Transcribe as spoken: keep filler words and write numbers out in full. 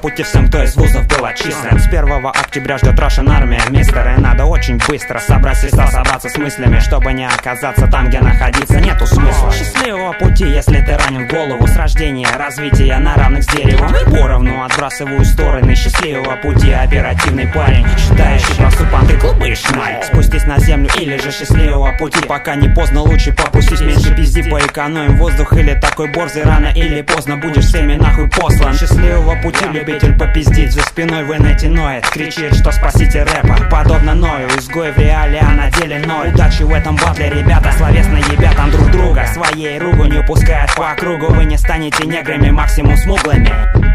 пути всем, кто из вузов был отчислен. С первого октября ждет Russian армия, мистер, и надо очень быстро собрать леса, собраться с мыслями, чтобы не оказаться там, где находиться нету смысла. Счастливого пути, если ты ранен в голову. С рождения, развития на равных с деревом. И поровну отбрасываю стороны. Счастливого пути, оперативный парень, читающий про супанты клубы шмаль. Спустись на землю или же счастливого пути, пока не поздно, лучше попустись, меньше пизди, поэкономим воздух. Или такой борзый, рано или поздно будешь всеми нахуй послан. Счастливого пути, любитель попиздить, за спиной в инете ноет, кричит, что спасите рэпа. Подобно Ною, изгой в реале, а на деле ноль. Удачи в этом батле, ребята, словесно ебят там друг друга. Своей ругунью пускают по кругу. Вы не станете неграми, максимум смуглыми.